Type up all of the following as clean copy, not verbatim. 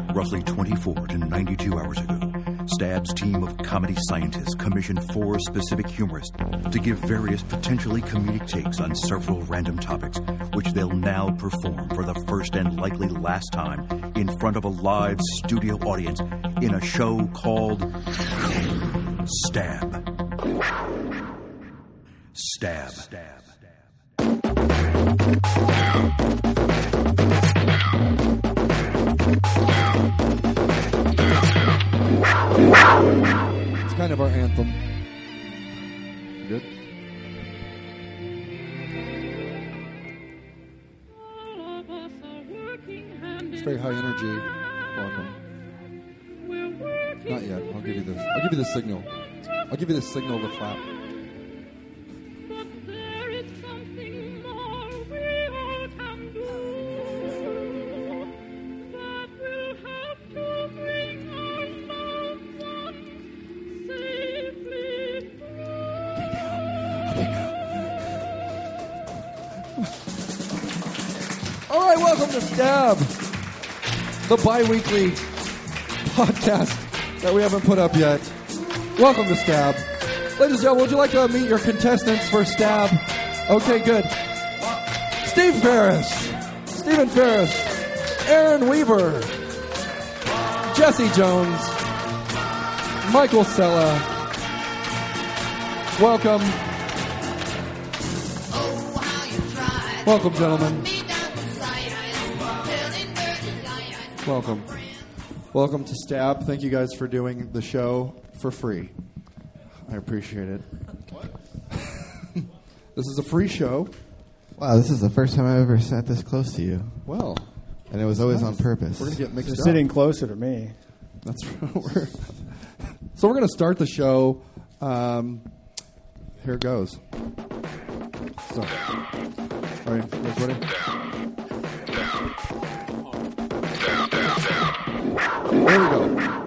Roughly 24 to 92 hours ago, Stab's team of comedy scientists commissioned 4 specific humorists to give various potentially comedic takes on several random topics, which they'll now perform for the first and likely last time in front of a live studio audience in a show called Stab. Stab. It's kind of our anthem. Good. It's very high energy. Welcome. Not yet. I'll give you this. I'll give you the signal. I'll give you the signal of the clap. All right, welcome to Stab, the bi-weekly podcast that we haven't put up yet. Welcome to Stab. Ladies and gentlemen, would you like to meet your contestants for Stab? Okay, good. Stephen Ferris, Aaron Weaver, Jesse Jones, Michael Sella. Welcome. Welcome, gentlemen. Welcome. Welcome to Stab. Thank you guys for doing the show for free. I appreciate it. What? This is a free show. Wow, this is the first time I've ever sat this close to you. Well. And it was always on purpose. We're going to get mixed up. Sitting closer to me. That's right. So we're going to start the show. Here it goes. So, all right, you guys ready? There we go.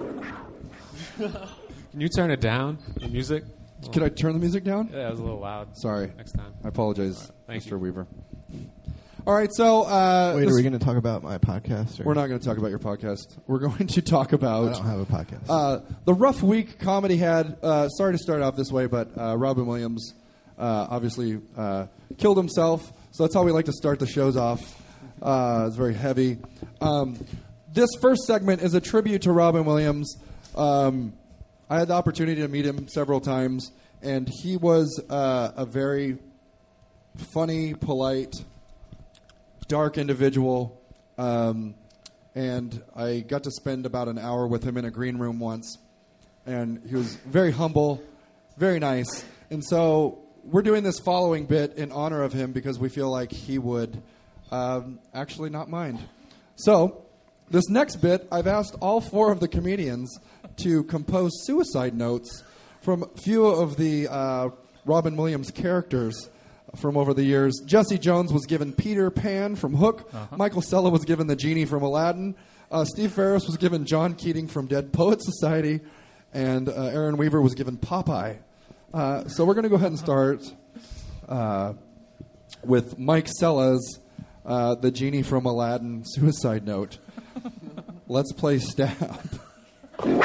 Can you turn it down, the music? Can I turn the music down? Yeah, it was a little loud. Sorry. Next time. I apologize, Right, thank Mr. you. Weaver. All right, so... Wait, are we going to talk about my podcast? Or? We're not going to talk about your podcast. We're going to talk about... I don't have a podcast. The rough week comedy had... sorry to start off this way, but Robin Williams obviously killed himself, so that's how we like to start the shows off. It's very heavy. This first segment is a tribute to Robin Williams. I had the opportunity to meet him several times, and he was a very funny, polite, dark individual. And I got to spend about an hour with him in a green room once, and he was very humble, very nice. And so we're doing this following bit in honor of him because we feel like he would actually not mind. So... this next bit, I've asked all 4 of the comedians to compose suicide notes from a few of the Robin Williams characters from over the years. Jesse Jones was given Peter Pan from Hook. Michael Sella was given the genie from Aladdin. Steve Ferris was given John Keating from Dead Poets Society. And Aaron Weaver was given Popeye. So we're going to go ahead and start with Mike Sella's the genie from Aladdin suicide note. Let's play Stab. All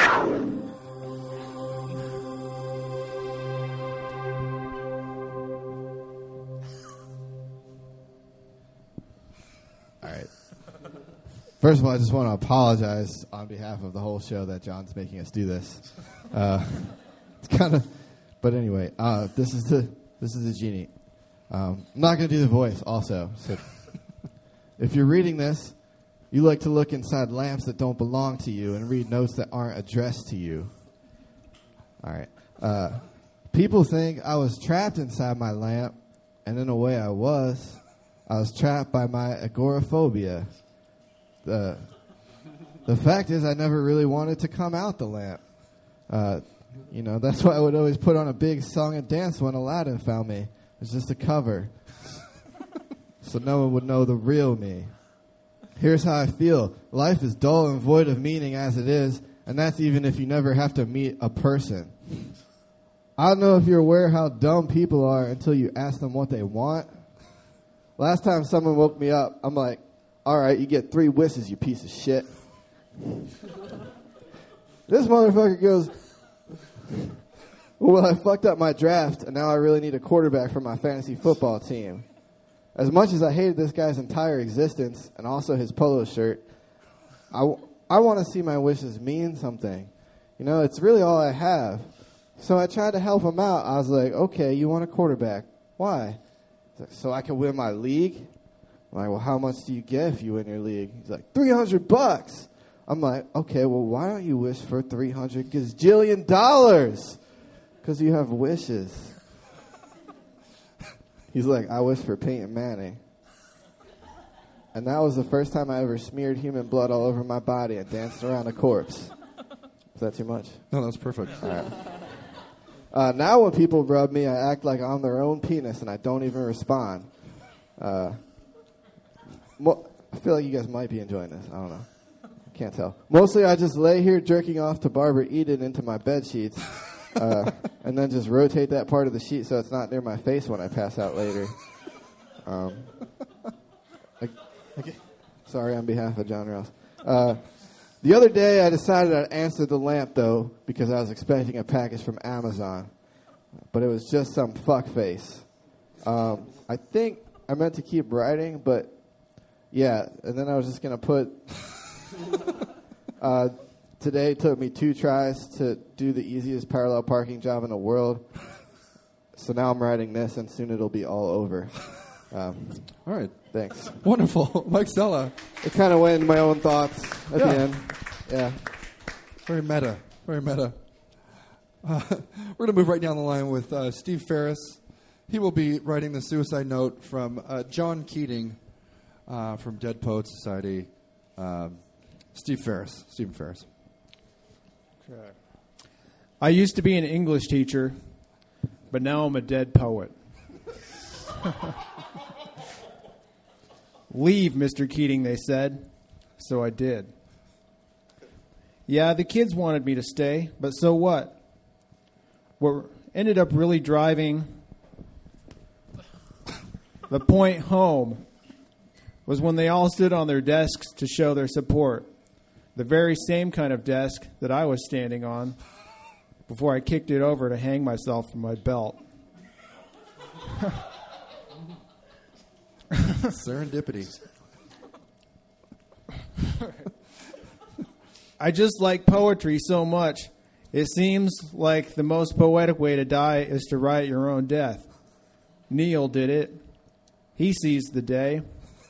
right. First of all, I just want to apologize on behalf of the whole show that John's making us do this. It's kind of, but anyway, this is the genie. I'm not going to do the voice. Also, so if you're reading this. You like to look inside lamps that don't belong to you and read notes that aren't addressed to you. All right. People think I was trapped inside my lamp, and in a way I was. I was trapped by my agoraphobia. The fact is I never really wanted to come out the lamp. That's why I would always put on a big song and dance when Aladdin found me. It's just a cover. So no one would know the real me. Here's how I feel. Life is dull and void of meaning as it is, and that's even if you never have to meet a person. I don't know if you're aware how dumb people are until you ask them what they want. Last time someone woke me up, I'm like, all right, you get 3 wishes, you piece of shit. This motherfucker goes, well, I fucked up my draft, and now I really need a quarterback for my fantasy football team. As much as I hated this guy's entire existence, and also his polo shirt, I want to see my wishes mean something. You know, it's really all I have. So I tried to help him out. I was like, okay, you want a quarterback. Why? He's like, so I can win my league? I'm like, well, how much do you get if you win your league? He's like, $300. I'm like, okay, well, why don't you wish for $300 gazillion? Because you have wishes. He's like, I wish for Peyton Manning. And that was the first time I ever smeared human blood all over my body and danced around a corpse. Is that too much? No, that was perfect. All right. Now when people rub me, I act like I'm their own penis and I don't even respond. I feel like you guys might be enjoying this. I don't know. Can't tell. Mostly I just lay here jerking off to Barbara Eden into my bed sheets and then just rotate that part of the sheet so it's not near my face when I pass out later. Sorry on behalf of John Ross. The other day I decided I'd answer the lamp, though, because I was expecting a package from Amazon. But it was just some fuckface. I think I meant to keep writing, but yeah. And then I was just going to put... Today it took me 2 tries to do the easiest parallel parking job in the world. So now I'm writing this, and soon it'll be all over. All right. Thanks. Wonderful. Mike Sella. It kind of went into my own thoughts at the end. Yeah. Very meta. Very meta. We're going to move right down the line with Steve Ferris. He will be writing the suicide note from John Keating from Dead Poets Society. Stephen Ferris. Okay. I used to be an English teacher, but now I'm a dead poet. Leave, Mr. Keating, they said. So I did. Yeah, the kids wanted me to stay, but so what? What ended up really driving the point home was when they all stood on their desks to show their support. The very same kind of desk that I was standing on before I kicked it over to hang myself from my belt. Serendipity. I just like poetry so much. It seems like the most poetic way to die is to write your own death. Neil did it. He seized the day.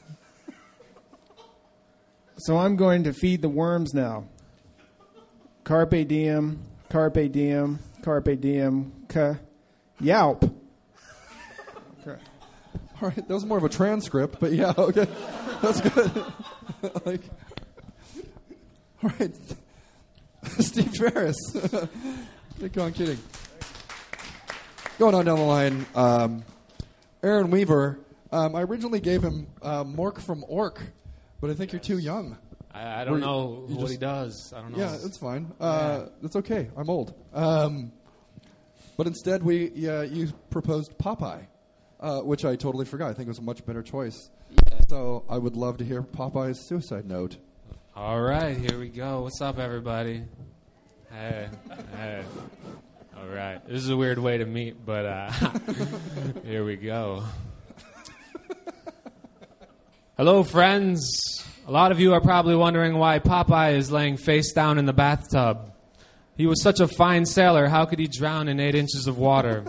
So I'm going to feed the worms now. Carpe diem, carpe diem, carpe diem, yowp. Okay. All right, that was more of a transcript, but yeah, okay. That's good. All right. Steve Ferris. Keep on kidding. Going on down the line, Aaron Weaver. I originally gave him Mork from Ork, but I think you're too young. I don't know what he does. I don't know. Yeah, it's fine. It's okay. I'm old. But instead, you proposed Popeye, which I totally forgot. I think it was a much better choice. Yeah. So I would love to hear Popeye's suicide note. All right, here we go. What's up, everybody? Hey. All right. This is a weird way to meet, but here we go. Hello, friends. A lot of you are probably wondering why Popeye is laying face down in the bathtub. He was such a fine sailor. How could he drown in 8 inches of water?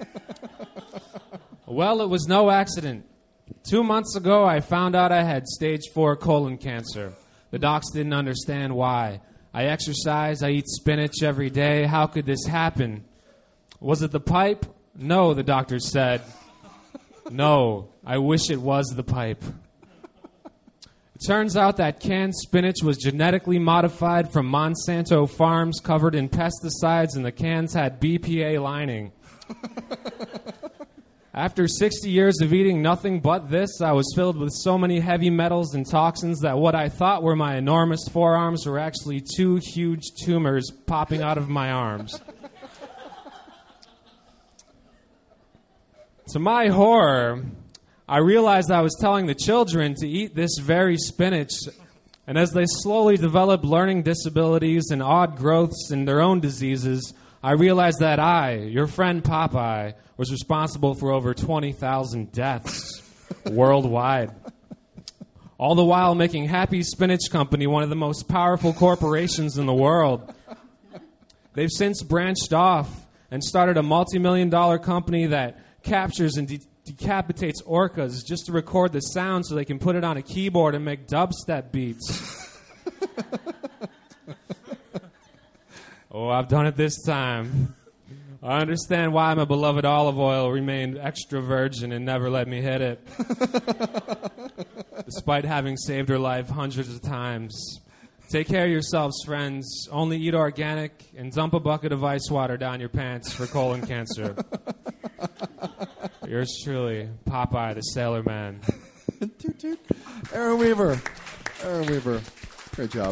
Well, it was no accident. 2 months ago, I found out I had stage 4 colon cancer. The docs didn't understand why. I exercise, I eat spinach every day. How could this happen? Was it the pipe? No, the doctor said. No, I wish it was the pipe. It turns out that canned spinach was genetically modified from Monsanto farms covered in pesticides, and the cans had BPA lining. After 60 years of eating nothing but this, I was filled with so many heavy metals and toxins that what I thought were my enormous forearms were actually 2 huge tumors popping out of my arms. To my horror, I realized I was telling the children to eat this very spinach And as they slowly developed learning disabilities and odd growths in their own diseases, I realized that I, your friend Popeye, was responsible for over 20,000 deaths worldwide. All the while making Happy Spinach Company one of the most powerful corporations in the world. They've since branched off and started a multi-million-dollar company that captures and decapitates orcas just to record the sound so they can put it on a keyboard and make dubstep beats. Oh, I've done it this time. I understand why my beloved olive oil remained extra virgin and never let me hit it. Despite having saved her life hundreds of times. Take care of yourselves, friends. Only eat organic and dump a bucket of ice water down your pants for colon cancer. Yours truly, Popeye the Sailor Man. Toot toot. Aaron Weaver. Great job.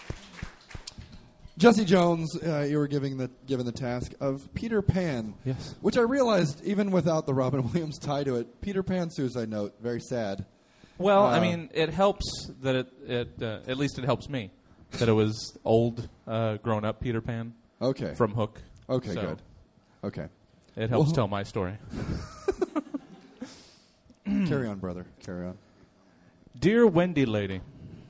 Jesse Jones, you were given the task of Peter Pan. Yes. Which I realized, even without the Robin Williams tie to it, Peter Pan suicide note, very sad. Well, I mean, it helps that it at least it helps me that it was old, grown-up Peter Pan. Okay. From Hook. Okay, So good. Okay. It helps tell my story. Carry on, brother. Carry on. Dear Wendy Lady,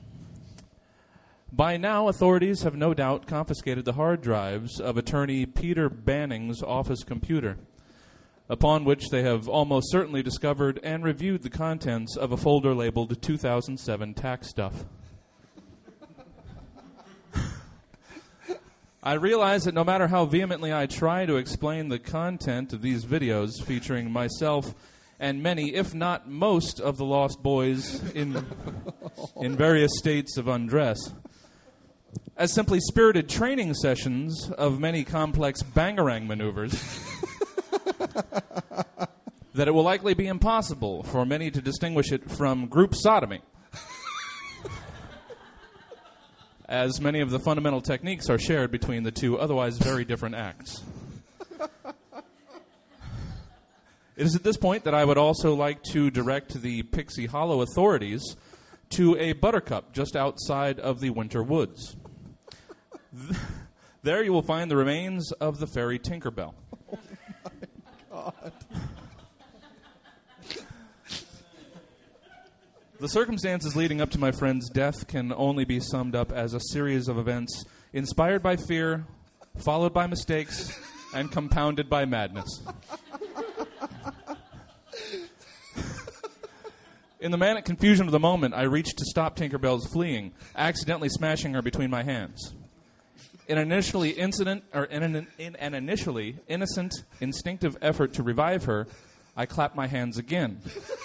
by now authorities have no doubt confiscated the hard drives of attorney Peter Banning's office computer, upon which they have almost certainly discovered and reviewed the contents of a folder labeled 2007 tax stuff. I realize that no matter how vehemently I try to explain the content of these videos featuring myself and many, if not most, of the Lost Boys in various states of undress, as simply spirited training sessions of many complex bangarang maneuvers, that it will likely be impossible for many to distinguish it from group sodomy, as many of the fundamental techniques are shared between the two otherwise very different acts. It is at this point that I would also like to direct the Pixie Hollow authorities to a buttercup just outside of the Winter Woods. There you will find the remains of the fairy Tinkerbell. Oh, my God. The circumstances leading up to my friend's death can only be summed up as a series of events inspired by fear, followed by mistakes, and compounded by madness. In the manic confusion of the moment, I reached to stop Tinkerbell's fleeing, accidentally smashing her between my hands. In an initially innocent, instinctive effort to revive her, I clapped my hands again.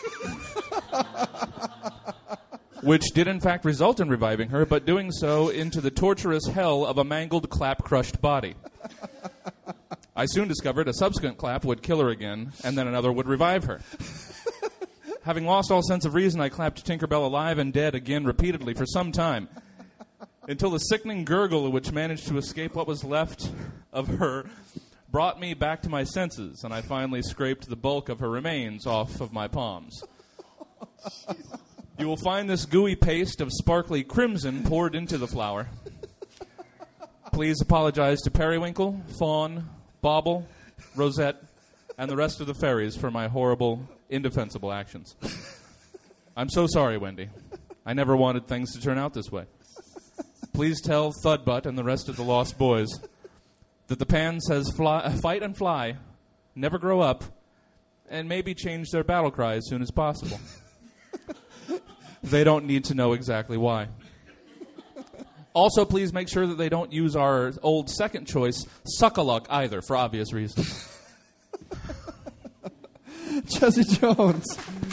Which did in fact result in reviving her, but doing so into the torturous hell of a mangled, clap-crushed body. I soon discovered a subsequent clap would kill her again, and then another would revive her. Having lost all sense of reason, I clapped Tinkerbell alive and dead again repeatedly for some time, until the sickening gurgle which managed to escape what was left of her brought me back to my senses, and I finally scraped the bulk of her remains off of my palms. You will find this gooey paste of sparkly crimson poured into the flour. Please apologize to Periwinkle, Fawn, Bauble, Rosette, and the rest of the fairies for my horrible, indefensible actions. I'm so sorry, Wendy. I never wanted things to turn out this way. Please tell Thudbutt and the rest of the Lost Boys that the Pan says fight and fly, never grow up, and maybe change their battle cry as soon as possible. They don't need to know exactly why. Also, please make sure that they don't use our old second choice, Suck-a-Luck, either, for obvious reasons. Jesse Jones.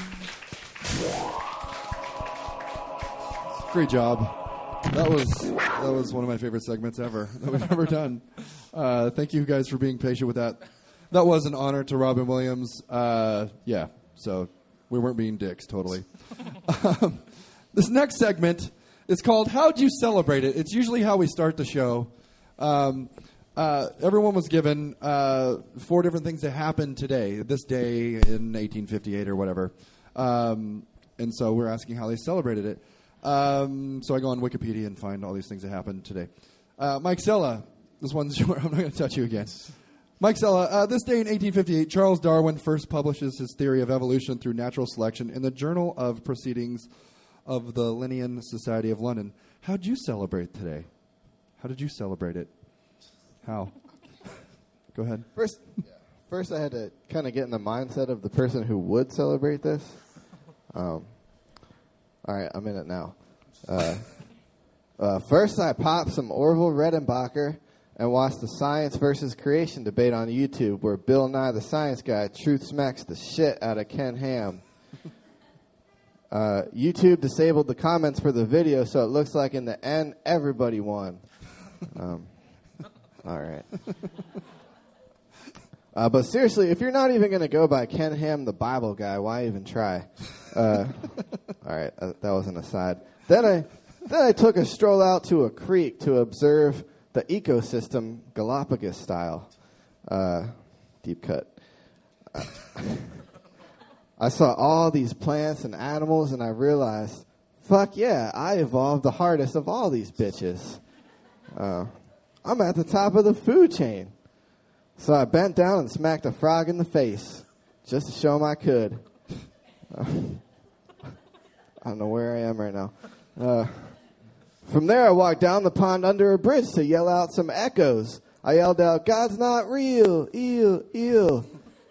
Great job. That was one of my favorite segments ever that we've ever done. Thank you guys for being patient with that. That was an honor to Robin Williams. Yeah, so we weren't being dicks, totally. This next segment is called How'd You Celebrate It? It's usually how we start the show. Everyone was given 4 different things that happened today, this day in 1858 or whatever. And so we're asking how they celebrated it. So I go on Wikipedia and find all these things that happened today. Mike Sella, this one's short. I'm not going to touch you again. Mike Sella, this day in 1858, Charles Darwin first publishes his theory of evolution through natural selection in the Journal of Proceedings of the Linnean Society of London. How'd you celebrate today? How did you celebrate it? How? Go ahead. First, I had to kind of get in the mindset of the person who would celebrate this. All right, I'm in it now. First, I popped some Orville Redenbacher and watched the science versus creation debate on YouTube where Bill Nye the Science Guy truth smacks the shit out of Ken Ham. YouTube disabled the comments for the video, so it looks like in the end, everybody won. All right. But seriously, if you're not even going to go by Ken Ham the Bible guy, why even try? All right, that was an aside. Then I took a stroll out to a creek to observe the ecosystem Galapagos style. Deep cut. I saw all these plants and animals, and I realized, fuck yeah, I evolved the hardest of all these bitches. I'm at the top of the food chain. So I bent down and smacked a frog in the face, just to show him I could. I don't know where I am right now. From there, I walked down the pond under a bridge to yell out some echoes. I yelled out, "God's not real, ew, ew."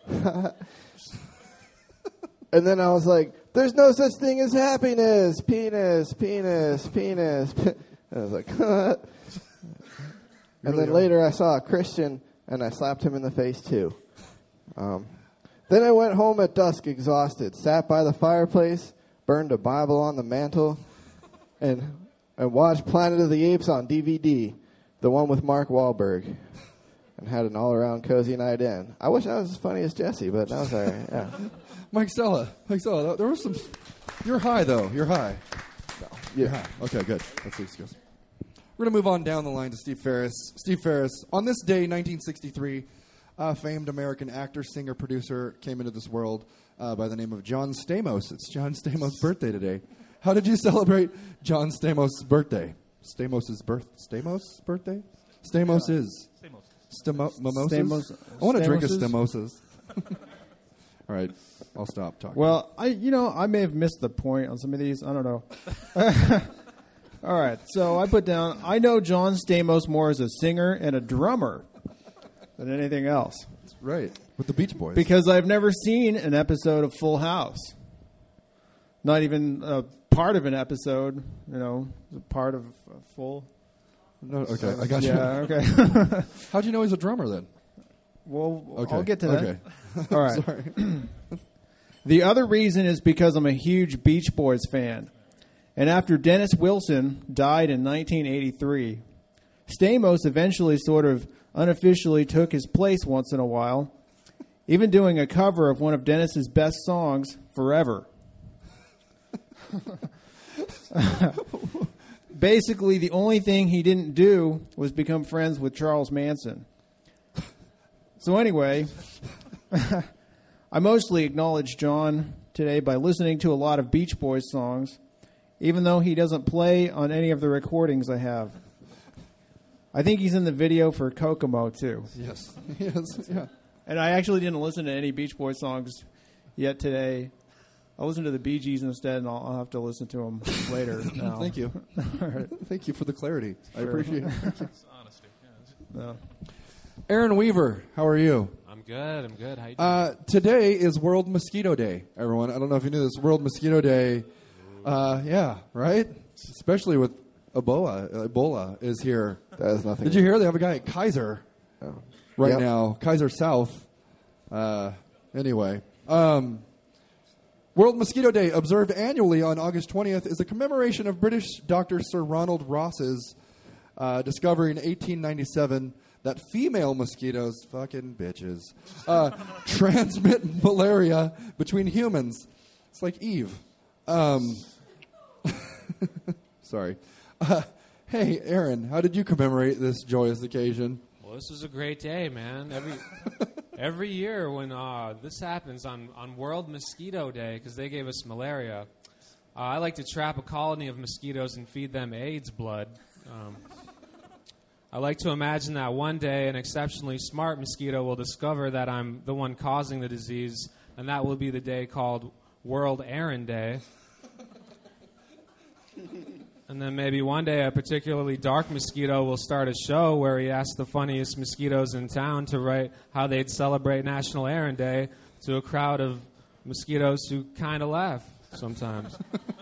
And then I was like, "There's no such thing as happiness, penis, penis, penis." And I was like, and then later I saw a Christian, and I slapped him in the face too. Then I went home at dusk exhausted, sat by the fireplace, burned a Bible on the mantle, and watched Planet of the Apes on DVD, the one with Mark Wahlberg, and had an all-around cozy night in. I wish I was as funny as Jesse, but that was all right, yeah. Mike Sella, there was some... You're high, though. You're high. No, you're high. Okay, good. That's the excuse. We're going to move on down the line to Steve Ferris. Steve Ferris, on this day, 1963, a famed American actor, singer, producer came into this world by the name of John Stamos. It's John Stamos' birthday today. How did you celebrate John Stamos' birthday? Stamos' birthday? Stamos is. Mimosas? I want to drink a Stamosas. All right, I'll stop talking. Well, I may have missed the point on some of these. I don't know. All right, so I put down, I know John Stamos more as a singer and a drummer than anything else. That's right, with the Beach Boys. Because I've never seen an episode of Full House. Not even a part of an episode, part of a full... No, okay, I got you. Yeah, okay. How'd you know he's a drummer then? Well, okay. I'll get to that. Okay. All right. Sorry. The other reason is because I'm a huge Beach Boys fan. And after Dennis Wilson died in 1983, Stamos eventually sort of unofficially took his place once in a while, even doing a cover of one of Dennis's best songs, Forever. Basically, the only thing he didn't do was become friends with Charles Manson. So anyway, I mostly acknowledge John today by listening to a lot of Beach Boys songs, even though he doesn't play on any of the recordings I have. I think he's in the video for Kokomo, too. Yes, yeah. And I actually didn't listen to any Beach Boys songs yet today. I'll listen to the Bee Gees instead, and I'll have to listen to them later. Now. Thank you. All right. Thank you for the clarity. Sure. I appreciate it. Honesty. No. Aaron Weaver, how are you? I'm good. How you doing? Today is World Mosquito Day, everyone. I don't know if you knew this. World Mosquito Day. Yeah, right? Especially with Ebola. Ebola is here. That has nothing. Did you hear? They have a guy at Kaiser right Yep. now. Kaiser South. Anyway. World Mosquito Day, observed annually on August 20th, is a commemoration of British Dr. Sir Ronald Ross's discovery in 1897 that female mosquitoes, fucking bitches, transmit malaria between humans. It's like Eve. Sorry. Hey, Aaron, how did you commemorate this joyous occasion? Well, this was a great day, man. Every year when this happens on World Mosquito Day, because they gave us malaria, I like to trap a colony of mosquitoes and feed them AIDS blood. I like to imagine that one day an exceptionally smart mosquito will discover that I'm the one causing the disease, and that will be the day called World Aaron Day. And then maybe one day a particularly dark mosquito will start a show where he asks the funniest mosquitoes in town to write how they'd celebrate National Aaron Day to a crowd of mosquitoes who kind of laugh sometimes.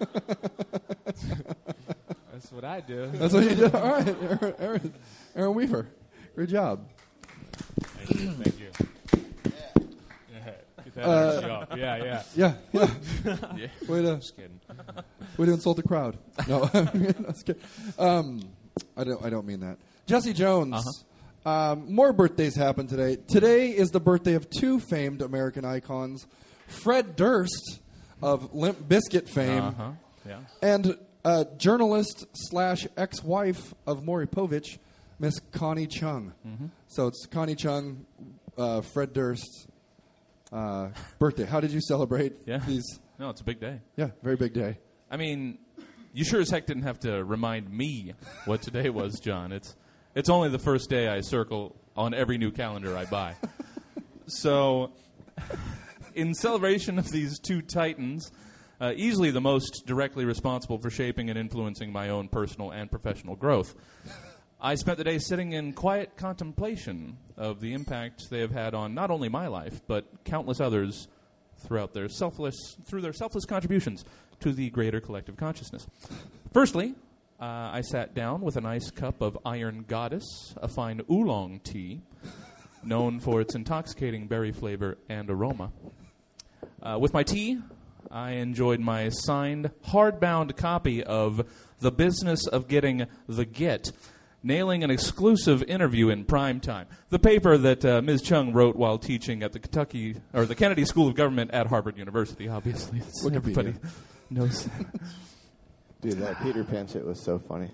That's what I do. That's what you do. All right, Aaron Weaver. Good job. Thank you. Thank you. Get that energy up. Yeah. Yeah. Way to, Just kidding. way to insult the crowd. No, that's good. I don't mean that. Jesse Jones. More birthdays happened today. Today is the birthday of two famed American icons, Fred Durst of Limp Bizkit fame, Yeah. and journalist / ex-wife of Maury Povich, Miss Connie Chung. So it's Connie Chung, Fred Durst birthday. How did you celebrate these? No, it's a big day. Yeah, very big day. I mean, you sure as heck didn't have to remind me what today was, John. It's only the first day I circle on every new calendar I buy. So, in celebration of these two titans, easily the most directly responsible for shaping and influencing my own personal and professional growth, I spent the day sitting in quiet contemplation of the impact they have had on not only my life, but countless others through their selfless contributions to the greater collective consciousness. Firstly, I sat down with a nice cup of Iron Goddess, a fine oolong tea, known for its intoxicating berry flavor and aroma. With my tea, I enjoyed my signed, hardbound copy of The Business of Getting the Get, nailing an exclusive interview in prime time. The paper that Ms. Chung wrote while teaching at the Kennedy School of Government at Harvard University, obviously. Everybody knows that. Dude, that Peter Pan shit was so funny.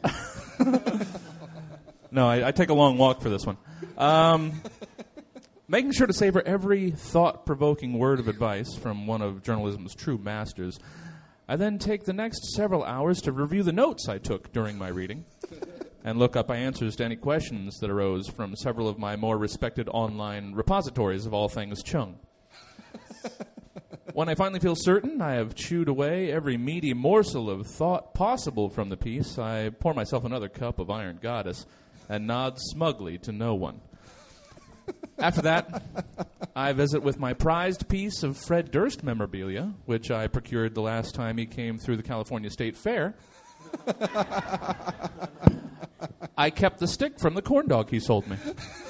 No, I take a long walk for this one. Making sure to savor every thought-provoking word of advice from one of journalism's true masters, I then take the next several hours to review the notes I took during my reading and look up answers to any questions that arose from several of my more respected online repositories of all things Chung. When I finally feel certain I have chewed away every meaty morsel of thought possible from the piece, I pour myself another cup of Iron Goddess and nod smugly to no one. After that, I visit with my prized piece of Fred Durst memorabilia, which I procured the last time he came through the California State Fair. I kept the stick from the corn dog he sold me.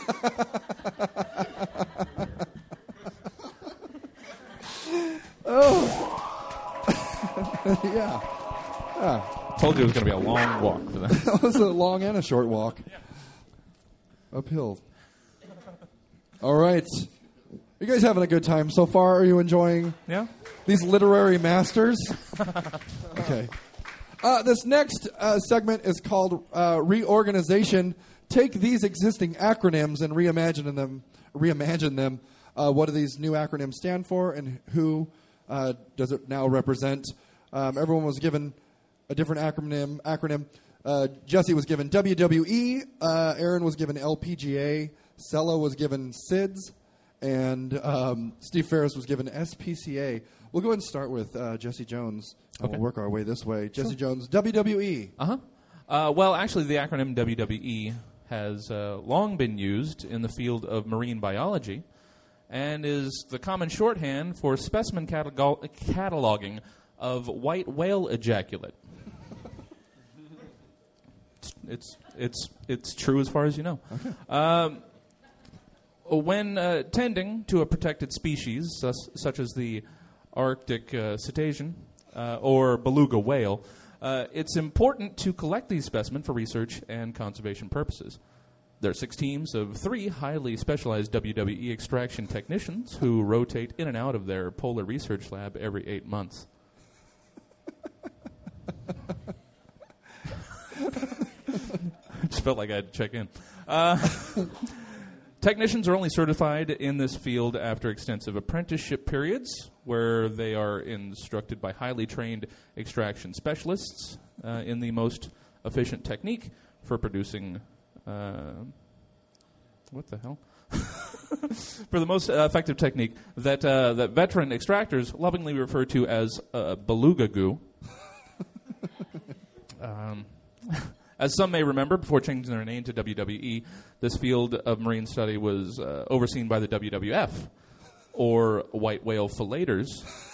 Yeah. Told you it was going to be a long walk for that. That was a long and a short walk. Uphill. All right. You guys having a good time so far? Are you enjoying these literary masters? Okay. This next segment is called Reorganization. Take these existing acronyms and reimagine them. What do these new acronyms stand for, and who does it now represent? Everyone was given a different acronym. Jesse was given WWE. Aaron was given LPGA. Sella was given SIDS. And Steve Ferris was given SPCA. We'll go ahead and start with Jesse Jones. Okay. We'll work our way this way. Jesse Jones, WWE. Well, actually, the acronym WWE has long been used in the field of marine biology and is the common shorthand for specimen cataloging of white whale ejaculate. It's true as far as you know. Okay. When tending to a protected species, such as the Arctic cetacean or beluga whale, it's important to collect these specimens for research and conservation purposes. There are 6 teams of 3 highly specialized WWE extraction technicians who rotate in and out of their polar research lab every 8 months. Just felt like I had to check in. Technicians are only certified in this field after extensive apprenticeship periods, where they are instructed by highly trained extraction specialists in the most efficient technique for producing... what the hell? For the most effective technique that veteran extractors lovingly refer to as beluga goo. As some may remember, before changing their name to WWE, this field of marine study was overseen by the WWF, or white whale filleters,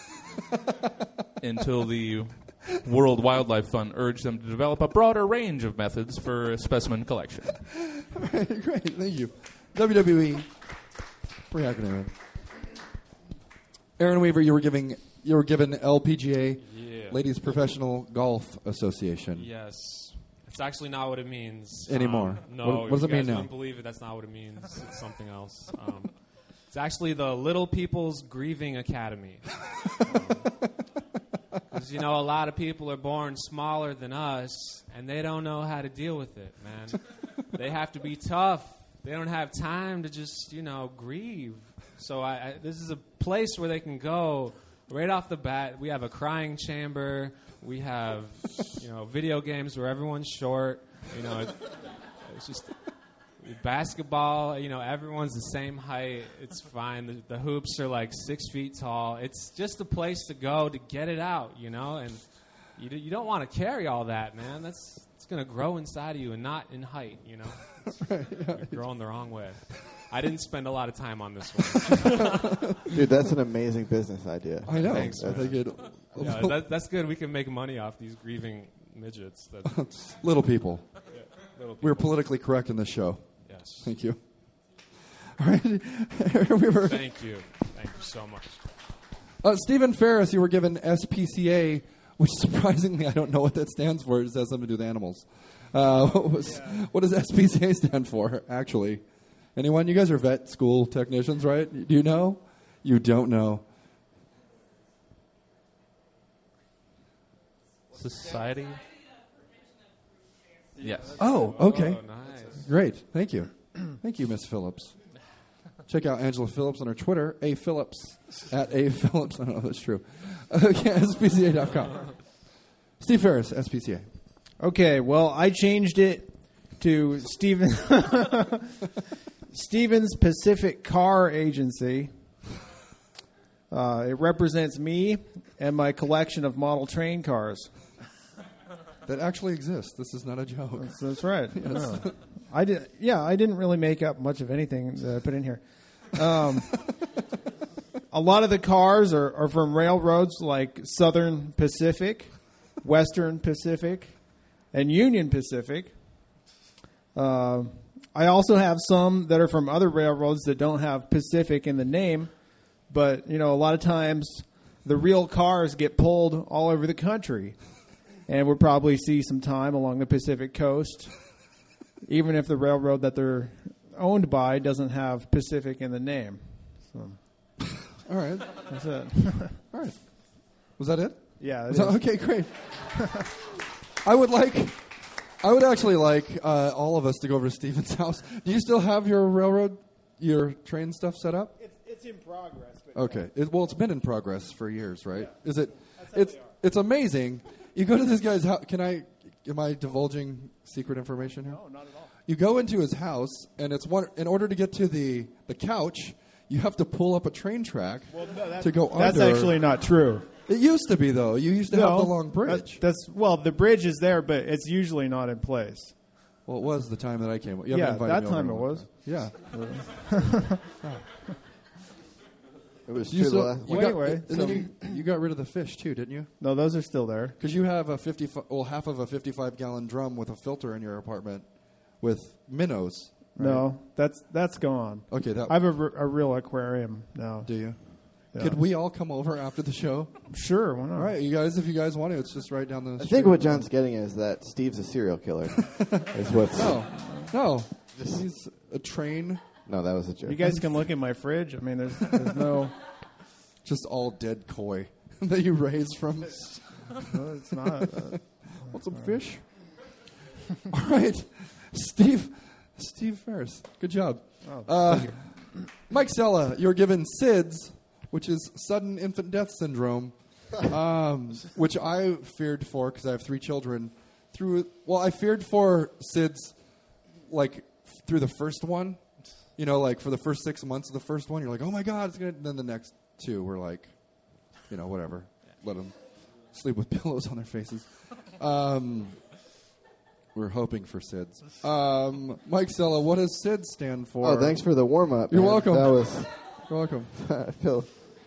until the World Wildlife Fund urged them to develop a broader range of methods for specimen collection. All right, great, thank you. WWE. Pretty acronym. Aaron Weaver, you were given LPGA, Ladies Professional Golf Association. Yes. It's actually not what it means. Anymore. No. What does it mean now? You wouldn't believe it. That's not what it means. It's something else. It's actually the Little People's Grieving Academy. Because, a lot of people are born smaller than us, and they don't know how to deal with it, man. They have to be tough. They don't have time to just, grieve. So this is a place where they can go right off the bat. We have a crying chamber. We have, video games where everyone's short. It's just basketball. Everyone's the same height. It's fine. The hoops are like 6 feet tall. It's just a place to go to get it out, and you don't want to carry all that, man. It's going to grow inside of you and not in height, Right, yeah. You're growing the wrong way. I didn't spend a lot of time on this one. Dude, that's an amazing business idea. I know. Thanks, I think it. Yeah, that's good. We can make money off these grieving midgets. Little people. Little people. We're politically correct in this show. Yes. Thank you. All right. Weaver. Thank you. Thank you so much. Stephen Ferris, you were given SPCA, which surprisingly I don't know what that stands for. It just has something to do with animals. What does SPCA stand for, actually? Anyone? You guys are vet school technicians, right? Do you know? You don't know. Society? Yes. Oh, okay. Oh, nice. Great. Thank you. Thank you, Miss Phillips. Check out Angela Phillips on her Twitter, @Phillips. I don't know if that's true. Okay, SPCA.com. Steve Ferris, SPCA. Okay, well, I changed it to Stevens Pacific Car Agency. It represents me and my collection of model train cars. That actually exists. This is not a joke. That's right. Yes. I didn't really make up much of anything that I put in here. A lot of the cars are from railroads like Southern Pacific, Western Pacific, and Union Pacific. I also have some that are from other railroads that don't have Pacific in the name, but a lot of times the real cars get pulled all over the country, and we'll probably see some time along the Pacific coast, even if the railroad that they're owned by doesn't have Pacific in the name. So, all right. that's it. All right. Was that it? Yeah. Okay, great. I would actually like all of us to go over to Stephen's house. Do you still have your train stuff set up? It's in progress. But Okay. It's been in progress for years, right? Yeah. Is it? It's amazing. You go to this guy's house. Am I divulging secret information here? No, not at all. You go into his house, and in order to get to the couch, you have to pull up a train track to go under. That's actually not true. It used to be, though. You used to have the long bridge. The bridge is there, but it's usually not in place. Well, it was the time that I came. You haven't Yeah, invited that me over time in it a long was. time. Yeah. It was You true. still- last- you Well, got- anyway, and then you got rid of the fish too, didn't you? No, those are still there. Because you have half of a 55-gallon drum with a filter in your apartment with minnows. Right? No, that's gone. Okay, I have a real aquarium now. do you? Yeah. Could we all come over after the show? Sure, why not? All right, you guys. If you guys want to, it's just right down the I street. think what John's getting is that Steve's a serial killer. Is what's No. He's a train. No, that was a joke. You guys can look in my fridge. I mean, there's no. Just all dead koi that you raise from. No, it's not. Want some fish? All right, Steve Ferris. Good job. Thank you. Mike Sella, you're given SIDS, which is sudden infant death syndrome, which I feared for because I have 3 children. I feared for SIDS like through the first one, like for the first 6 months of the first one, you're like, oh my God, it's gonna. Then the next 2 were like, whatever, let them sleep with pillows on their faces. We're hoping for SIDS. Mike Sella, what does SIDS stand for? Oh, thanks for the warm up. You're welcome. You're welcome. I feel.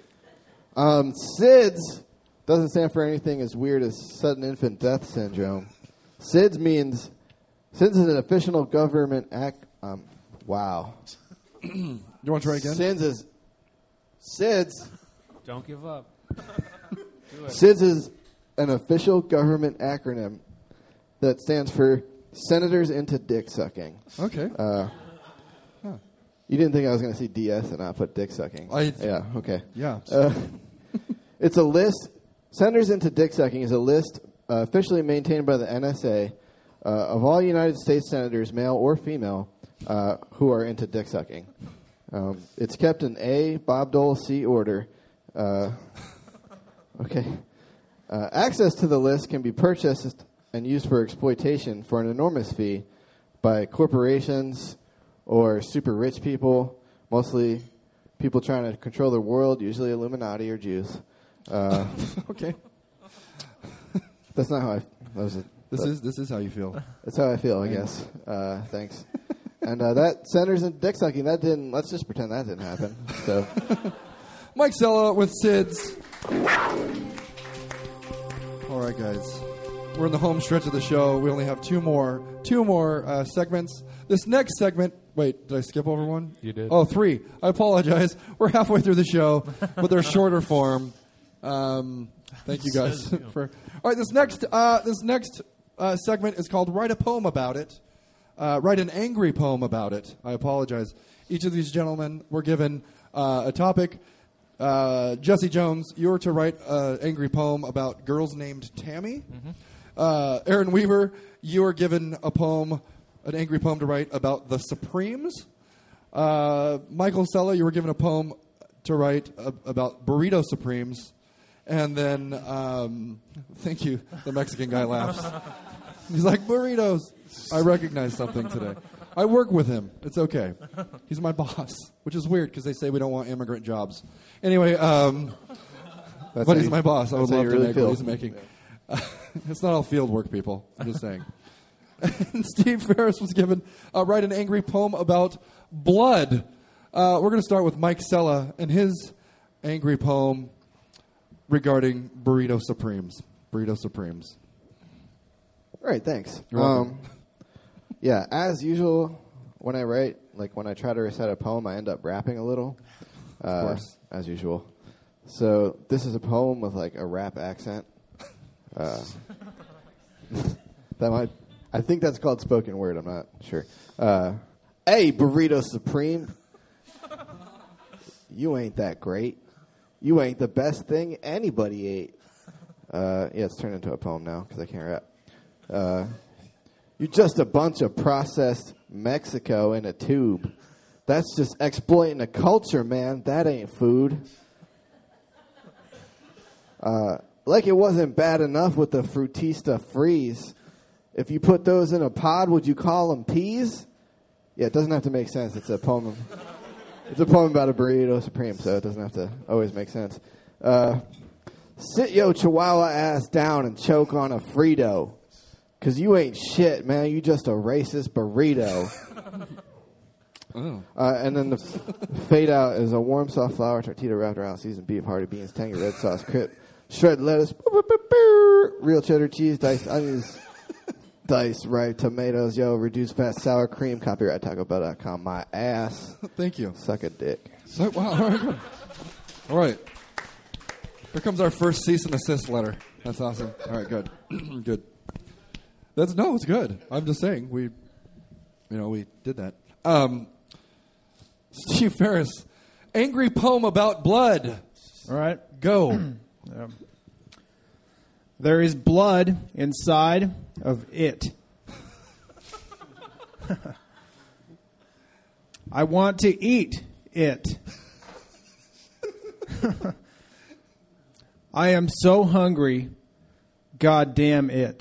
SIDS doesn't stand for anything as weird as sudden infant death syndrome. SIDS is an official government act. Wow. You want to try again? SIDS. Don't give up. SIDS is an official government acronym that stands for Senators into Dick Sucking. Okay. You didn't think I was going to see DS and not put dick sucking? Yeah, okay. Yeah. It's a list. Senators into Dick Sucking is a list officially maintained by the NSA of all United States senators, male or female, who are into dick sucking. It's kept in A, Bob Dole, C order. Okay. Access to the list can be purchased and used for exploitation for an enormous fee by corporations or super rich people, mostly people trying to control the world, usually Illuminati or Jews. Okay. That's not how I... This is how you feel. That's how I feel, I guess. Thanks. And that Senators and dick sucking, let's just pretend that didn't happen. So, Mike Sella with SIDS. All right, guys. We're in the home stretch of the show. We only have two more segments. This next segment... Wait, did I skip over one? You did. Oh, 3. I apologize. We're halfway through the show, but they're shorter form. Thank you guys for... All right, this next segment is called Write a Poem About It. Write an angry poem about it. I apologize. Each of these gentlemen were given a topic. Jesse Jones, you were to write an angry poem about girls named Tammy. Mm-hmm. Aaron Weaver, you were given an angry poem to write about the Supremes. Michael Sella, you were given a poem to write about Burrito Supremes. And then, thank you, the Mexican guy laughs. He's like, burritos. I recognize something today. I work with him. It's okay. He's my boss, which is weird because they say we don't want immigrant jobs. Anyway, but he's my boss. I would love to make what he's making. It's not all field work, people. I'm just saying. And Steve Ferris was given write an angry poem about blood. We're going to start with Mike Sella and his angry poem regarding Burrito Supremes. Burrito Supremes. all right, thanks. You're welcome. Yeah, as usual, when I write, like when I try to recite a poem, I end up rapping a little. Of course. As usual. So this is a poem with like a rap accent. I think that's called spoken word. I'm not sure. Hey, Burrito Supreme. You ain't that great. You ain't the best thing anybody ate. Yeah, it's turned into a poem now because I can't rap. You're just a bunch of processed Mexico in a tube. That's just exploiting a culture, man. That ain't food. Like it wasn't bad enough with the Frutista Freeze. If you put those in a pod, would you call them peas? Yeah, it doesn't have to make sense. It's a poem. It's a poem about a Burrito Supreme, so it doesn't have to always make sense. Sit your chihuahua ass down and choke on a Frito. Because you ain't shit, man. You just a racist burrito. Oh. And then the fade out is a warm, soft flour tortilla wrapped around seasoned beef, hearty beans, tangy red sauce, shredded lettuce, real cheddar cheese, diced onions, diced ripe tomatoes, reduced fat sour cream, copyright TacoBell.com, my ass. Thank you. Suck a dick. Wow, all right, good. All right. Here comes our first cease and desist letter. That's awesome. All right, good. Good. It's good. I'm just saying, we did that. Steve Ferris, angry poem about blood. All right. Go. There is blood inside of it. I want to eat it. I am so hungry, God damn it.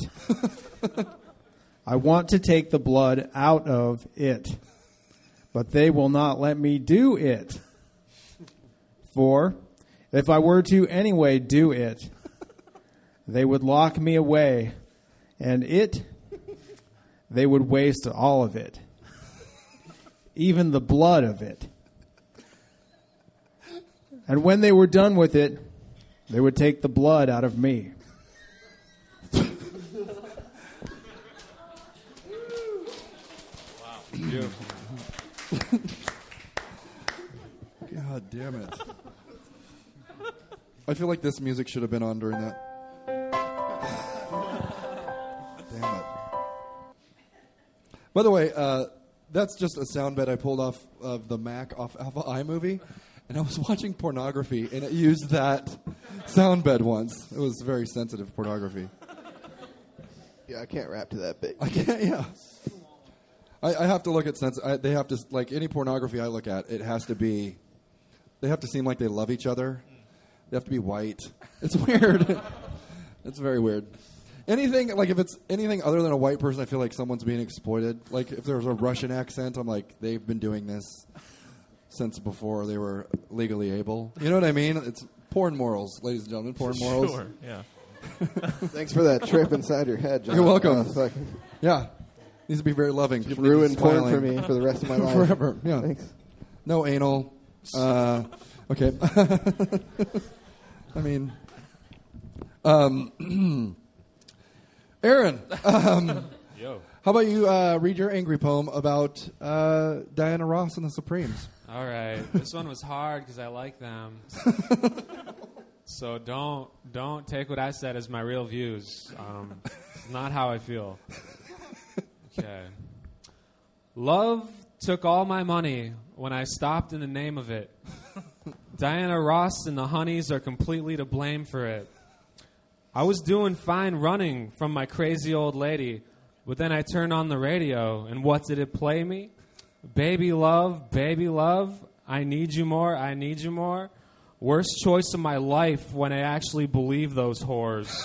I want to take the blood out of it, but they will not let me do it. For if I were to anyway do it, they would lock me away, and they would waste all of it, even the blood of it. And when they were done with it, they would take the blood out of me. God damn it. I feel like this music should have been on during that. Damn it. By the way, that's just a sound bed I pulled off of the Mac off Alpha iMovie. And I was watching pornography, and it used that sound bed once. It was very sensitive pornography. Yeah, I can't rap to that big. I can't, yeah. I have to look at they have to, like any pornography I look at, it has to be, they have to seem like they love each other. They have to be white. It's weird. It's very weird. Anything, like if it's anything other than a white person, I feel like someone's being exploited. Like if there's a Russian accent, I'm like, they've been doing this since before they were legally able. You know what I mean? It's porn morals, ladies and gentlemen. Porn morals. Sure, yeah. Thanks for that trip inside your head, John. You're welcome. Fucking Yeah. Needs to be very loving. People need to be ruined porn smiling for me for the rest of my life. forever. Yeah. Thanks. No anal. Okay. I mean, Aaron, Yo. how about you read your angry poem about Diana Ross and the Supremes? All right. This one was hard because I like them. So don't take what I said as my real views. It's not how I feel. Okay. Love took all my money when I stopped in the name of it. Diana Ross and the Honeys are completely to blame for it. I was doing fine running from my crazy old lady, but then I turned on the radio, and what did it play me? Baby love, I need you more, I need you more. Worst choice of my life when I actually believe those whores.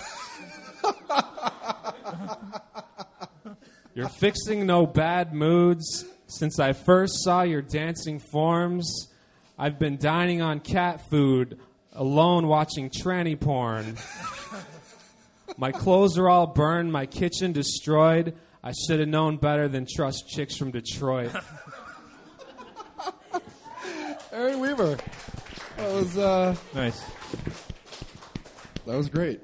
You're fixing no bad moods. Since I first saw your dancing forms, I've been dining on cat food, alone watching tranny porn. My clothes are all burned, my kitchen destroyed. I should have known better than trust chicks from Detroit. Aaron Weaver. That was Nice. that was great.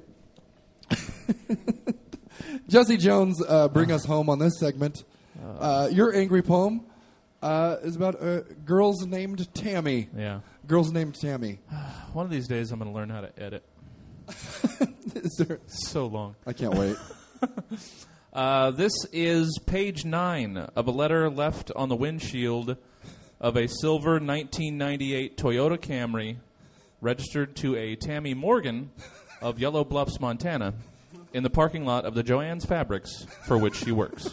Jesse Jones, bring us home on this segment. Your angry poem is about girls named Tammy. Yeah. Girls named Tammy. One of these days I'm going to learn how to edit. Is there? So long. I can't wait. This is page 9 of a letter left on the windshield of a silver 1998 Toyota Camry registered to a Tammy Morgan of Yellow Bluffs, Montana, in the parking lot of the Joann's Fabrics for which she works.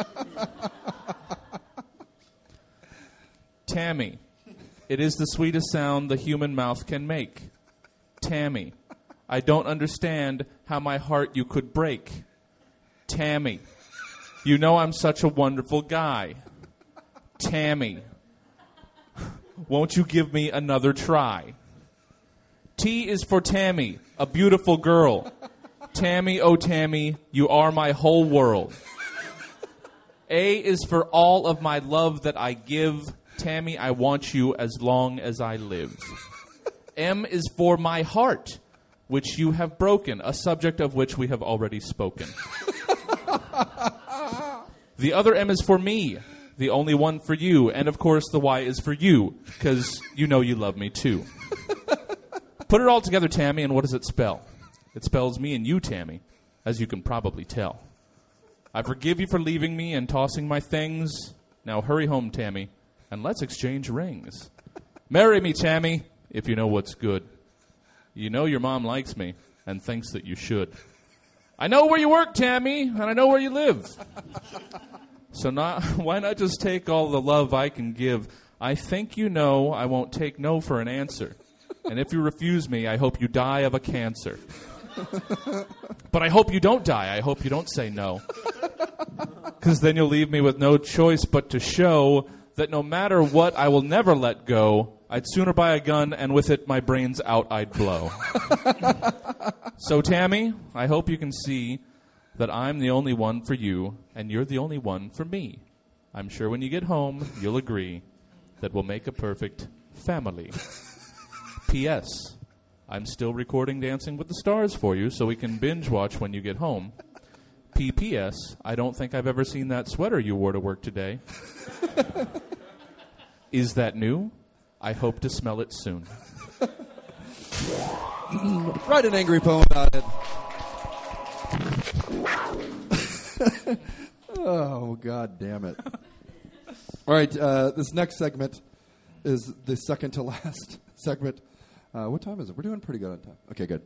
Tammy, it is the sweetest sound the human mouth can make. Tammy, I don't understand how my heart you could break. Tammy, you know I'm such a wonderful guy. Tammy, won't you give me another try? T is for Tammy, a beautiful girl. Tammy, oh Tammy, you are my whole world. A is for all of my love that I give. Tammy, I want you as long as I live. M is for my heart, which you have broken, a subject of which we have already spoken. The other M is for me, the only one for you. And, of course, the Y is for you, because you know you love me, too. Put it all together, Tammy, and what does it spell? It spells me and you, Tammy, as you can probably tell. I forgive you for leaving me and tossing my things. Now hurry home, Tammy, and let's exchange rings. Marry me, Tammy, if you know what's good. You know your mom likes me and thinks that you should. I know where you work, Tammy, and I know where you live. So why not just take all the love I can give? I think you know I won't take no for an answer. And if you refuse me, I hope you die of a cancer. But I hope you don't die. I hope you don't say no. Because then you'll leave me with no choice but to show that no matter what, I will never let go. I'd sooner buy a gun, and with it, my brains out I'd blow. So, Tammy, I hope you can see that I'm the only one for you, and you're the only one for me. I'm sure when you get home, you'll agree that we'll make a perfect family. P.S. I'm still recording Dancing with the Stars for you, so we can binge watch when you get home. P.P.S. I don't think I've ever seen that sweater you wore to work today. Is that new? I hope to smell it soon. Write an angry poem about it. Oh, God damn it. All right, this next segment is the second to last segment. What time is it? We're doing pretty good on time. Okay, good.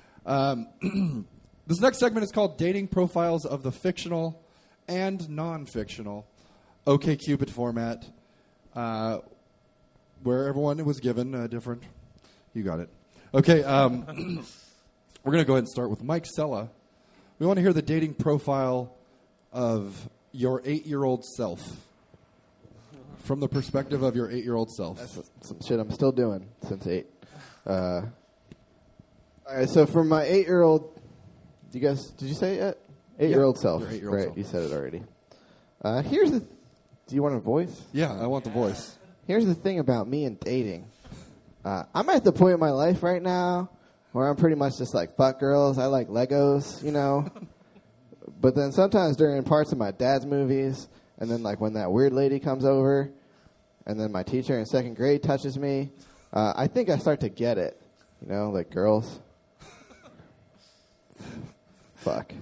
This next segment is called Dating Profiles of the Fictional and Non-Fictional OkCupid format, where everyone was given a different... You got it. Okay, we're going to go ahead and start with Mike Sella. We want to hear the dating profile of your 8-year-old self. From the perspective of your 8-year-old self. That's some shit I'm still doing since 8. All right, so for my 8-year-old... did you say it yet? 8-year-old self. Your 8-year-old right, self. you said it already. Here's the... Do you want a voice? Yeah, I want the voice. Here's the thing about me and dating. I'm at the point in my life right now where I'm pretty much just like, fuck girls, I like Legos, you know? But then sometimes during parts of my dad's movies, and then like when that weird lady comes over, and then my teacher in 2nd grade touches me, I think I start to get it. You know, like girls. Fuck.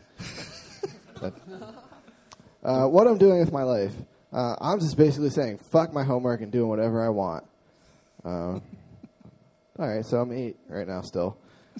What I'm doing with my life, I'm just basically saying fuck my homework and doing whatever I want. All right, so I'm 8 right now still.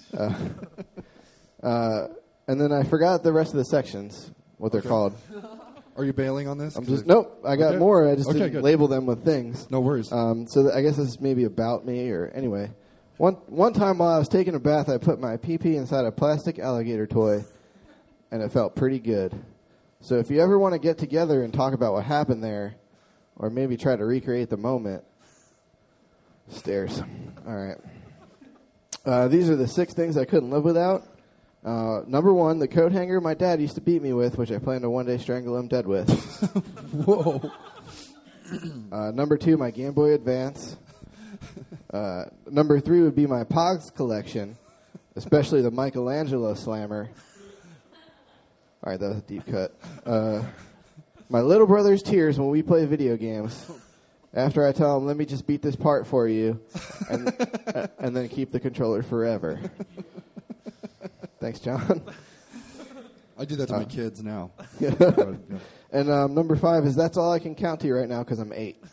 And then I forgot the rest of the sections, what they're called. Are you bailing on this? Nope, I got Okay. more. I just didn't good. label them with things. No worries. So I guess this is maybe about me, or anyway. One time while I was taking a bath, I put my pee-pee inside a plastic alligator toy, and it felt pretty good. So if you ever want to get together and talk about what happened there, or maybe try to recreate the moment, stairs. All right. These are the 6 things I couldn't live without. Number 1, the coat hanger my dad used to beat me with, which I plan to one day strangle him dead with. Whoa. Number 2, my Game Boy Advance. Number 3 would be my Pogs collection, especially the Michelangelo Slammer. All right, that was a deep cut. My little brother's tears when we play video games. After I tell him, let me just beat this part for you, and then keep the controller forever. Thanks, John. I do that to my kids now. And number 5 is that's all I can count to right now because I'm 8.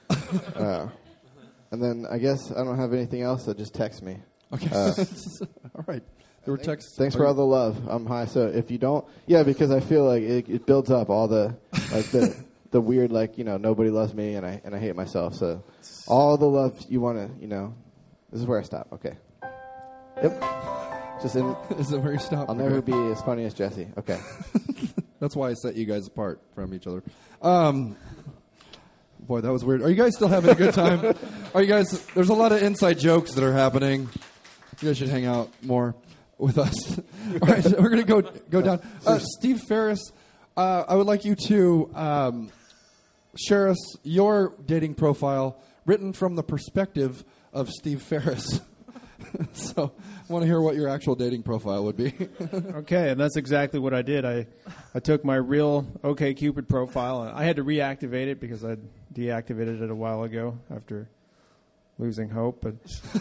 And then I guess I don't have anything else, so just text me. Okay. All right. There were texts. Thanks for all the love. I'm high, so if you don't... Yeah, because I feel like it builds up all the... like the weird, like, you know, nobody loves me and I hate myself. So all the love you want to, you know, this is where I stop. Okay. Yep. Just in... Is that where you stop? I'll never be as funny as Jesse. Okay. That's why I set you guys apart from each other. Boy, that was weird. Are you guys still having a good time? Are you guys... There's a lot of inside jokes that are happening. You guys should hang out more with us. All right, so we're going to go down. Steve Ferris, I would like you to share us your dating profile written from the perspective of Steve Ferris. So I want to hear what your actual dating profile would be. Okay, and that's exactly what I did. I took my real OkCupid profile, and I had to reactivate it because I'd deactivated it a while ago after losing hope. But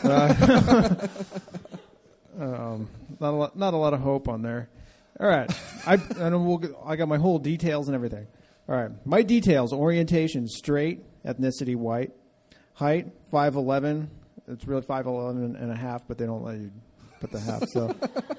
not a lot of hope on there. All right, I got my whole details and everything. All right, my details: orientation straight, ethnicity white, height 5'11". It's really 5'11 and a half, but they don't let you put the half. So,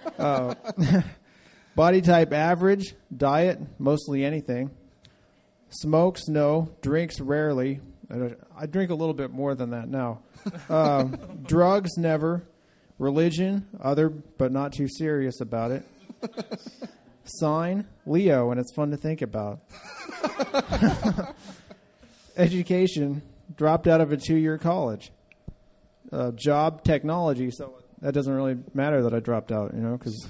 body type average, diet mostly anything, smokes no, drinks rarely, I drink a little bit more than that now. Drugs, never. Religion, other, but not too serious about it. Sign, Leo, and it's fun to think about. Education, dropped out of a 2-year college. Job, technology, so that doesn't really matter that I dropped out, because...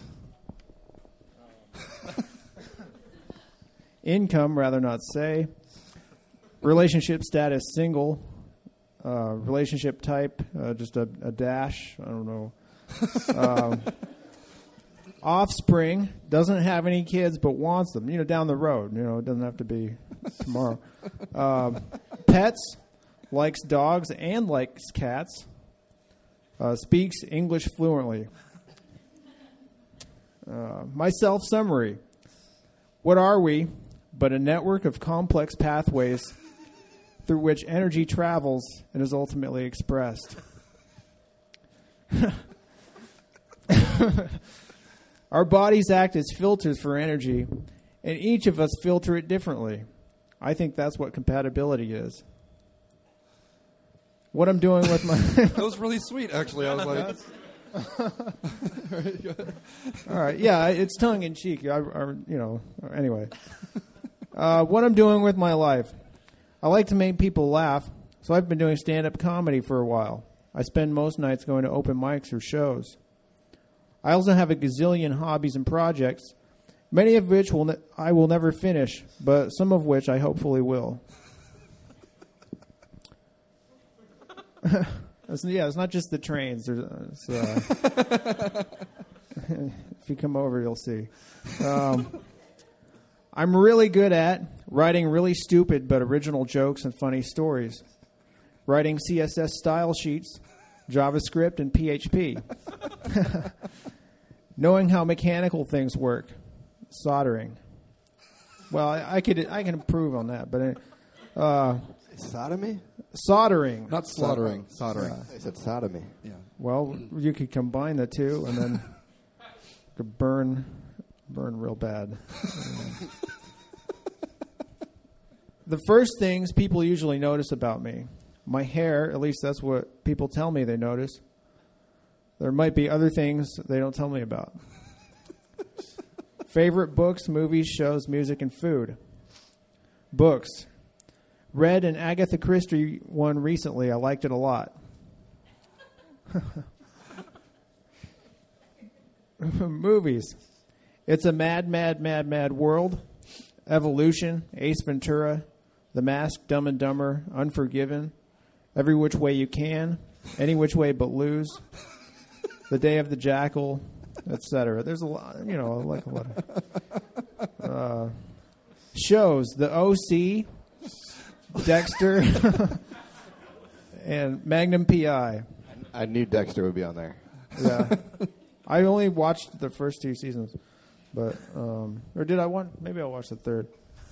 Income, rather not say. Relationship status, single. Relationship type, just a dash. I don't know. Offspring, doesn't have any kids but wants them. Down the road. It doesn't have to be tomorrow. Pets, likes dogs and likes cats. Speaks English fluently. My self-summary. What are we but a network of complex pathways through which energy travels and is ultimately expressed? Our bodies act as filters for energy, and each of us filter it differently. I think that's what compatibility is. What I'm doing with my... That was really sweet, actually. I was like... All right, yeah, it's tongue-in-cheek. Anyway. What I'm doing with my life. I like to make people laugh, so I've been doing stand-up comedy for a while. I spend most nights going to open mics or shows. I also have a gazillion hobbies and projects, many of which I will never finish, but some of which I hopefully will. It's not just the trains. If you come over, you'll see. I'm really good at writing really stupid but original jokes and funny stories, writing CSS style sheets, JavaScript, and PHP, knowing how mechanical things work, soldering. Well, I can improve on that, but Sodomy? Soldering, not slaughtering. Soldering. I said sodomy. Yeah. Well, you could combine the two, and then you could burn real bad. The first things people usually notice about me, my hair, at least that's what people tell me they notice. There might be other things they don't tell me about. Favorite books, movies, shows, music, and food. Books. Read an Agatha Christie one recently. I liked it a lot. Movies. It's a mad, mad, mad, mad world. Evolution, Ace Ventura, The Mask, Dumb and Dumber, Unforgiven, Every Which Way You Can, Any Which Way But Lose, The Day of the Jackal, etc. There's a lot, I like a lot of shows. The OC, Dexter, and Magnum P.I. I knew Dexter would be on there. Yeah. I only watched the first 2 seasons. But or did I want? Maybe I'll watch the third.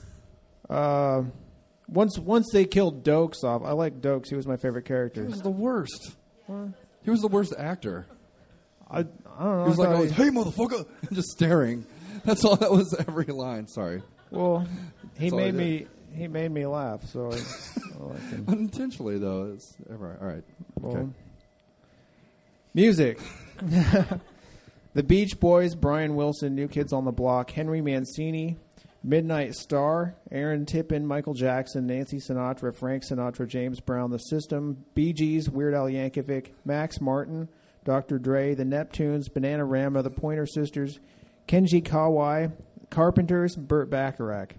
Once they killed Dokes off, I like Dokes. He was my favorite character. He was the worst. He was the worst actor. I don't know. He was like, always, "Hey, motherfucker!" and just staring. That's all. That was every line. Sorry. Well, he all made me laugh. So I like him. Unintentionally, though. It's all right. Well, Okay. Music. The Beach Boys, Brian Wilson, New Kids on the Block, Henry Mancini, Midnight Star, Aaron Tippin, Michael Jackson, Nancy Sinatra, Frank Sinatra, James Brown, The System, Bee Gees, Weird Al Yankovic, Max Martin, Dr. Dre, The Neptunes, Bananarama, The Pointer Sisters, Kenji Kawai, Carpenters, Burt Bacharach.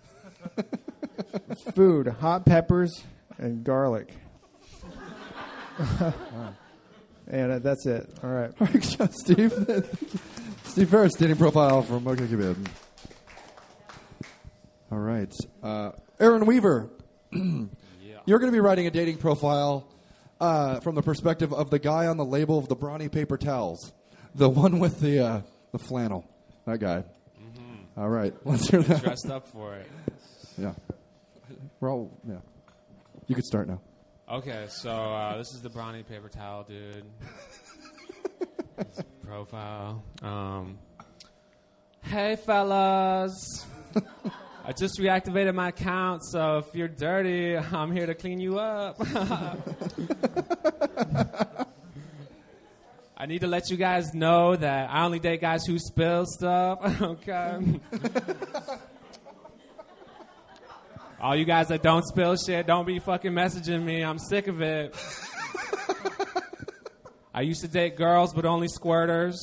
Food, hot peppers and garlic. And that's it. All right. All right, Steve. Steve Ferris, dating profile from OK Kibib. All right. Aaron Weaver, you're going to be writing a dating profile from the perspective of the guy on the label of the Brawny paper towels. The one with the flannel. That guy. Mm-hmm. All right. Let's hear that. Dressed up for it. Yeah. We're all, yeah. You could start now. Okay, so this is the Brawny paper towel, dude. This profile. Hey, fellas. I just reactivated my account, so if you're dirty, I'm here to clean you up. I need to let you guys know that I only date guys who spill stuff, okay? All you guys that don't spill shit, don't be fucking messaging me. I'm sick of it. I used to date girls, but only squirters.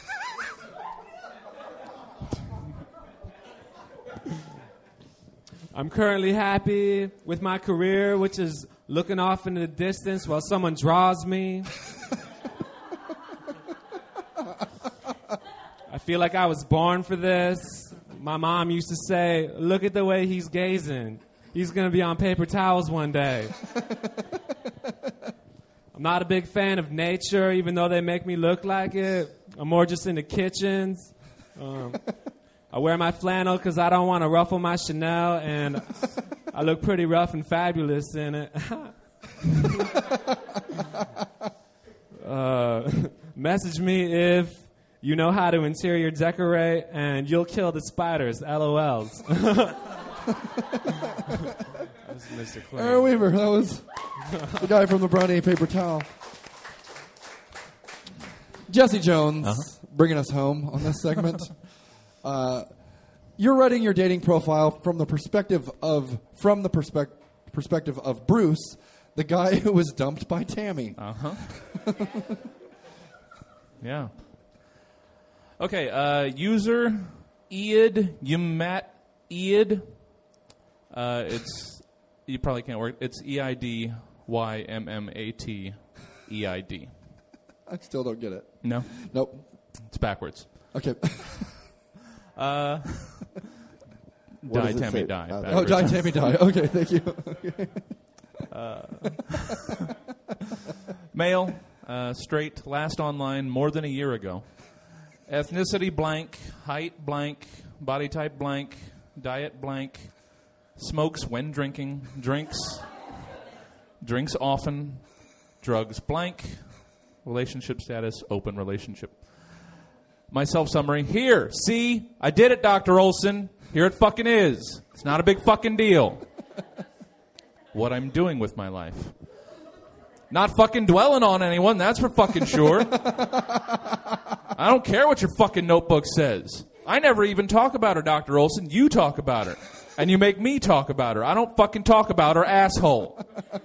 I'm currently happy with my career, which is looking off into the distance while someone draws me. I feel like I was born for this. My mom used to say, look at the way he's gazing. He's going to be on paper towels one day. I'm not a big fan of nature, even though they make me look like it. I'm more just into kitchens. I wear my flannel because I don't want to ruffle my Chanel, and I look pretty rough and fabulous in it. Message me if you know how to interior decorate, and you'll kill the spiders. LOLs. That's Mr. Clean. Aaron Weaver, that was the guy from the Brownie Paper Towel. Jesse Jones, bringing us home on this segment. You're writing your dating profile from the perspective of Bruce, the guy who was dumped by Tammy. Yeah. Okay, user Eid Ymat Eid. You probably can't work. It's EIDYMMAT EID. I still don't get it. No? Nope. It's backwards. Okay. Die, does it Tammy, say? die. Oh, Oh, die, Tammy, die. Okay, thank you. Male, straight, last online more than a year ago. Ethnicity blank, height blank, body type blank, diet blank, smokes when drinking, drinks often, drugs blank, relationship status, open relationship. My self-summary, here, see, I did it, Dr. Olson. Here it fucking is. It's not a big fucking deal. What I'm doing with my life. Not fucking dwelling on anyone, that's for fucking sure. I don't care what your fucking notebook says. I never even talk about her, Dr. Olson. You talk about her. And you make me talk about her. I don't fucking talk about her, asshole.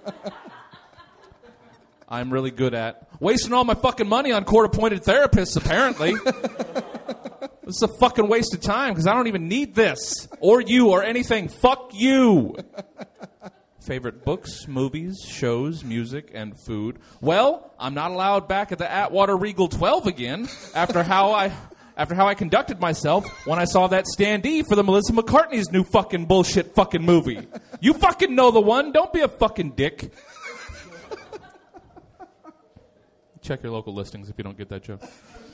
I'm really good at wasting all my fucking money on court-appointed therapists, apparently. This is a fucking waste of time because I don't even need this. Or you or anything. Fuck you. Favorite books, movies, shows, music, and food. Well, I'm not allowed back at the Atwater Regal 12 again after how I conducted myself when I saw that standee for the Melissa McCartney's new fucking bullshit fucking movie. You fucking know the one. Don't be a fucking dick. Check your local listings if you don't get that joke.